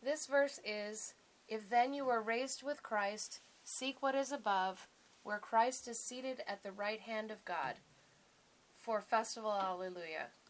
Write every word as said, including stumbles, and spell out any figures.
This verse is, "If then you were raised with Christ, seek what is above, where Christ is seated at the right hand of God." For Festival Alleluia.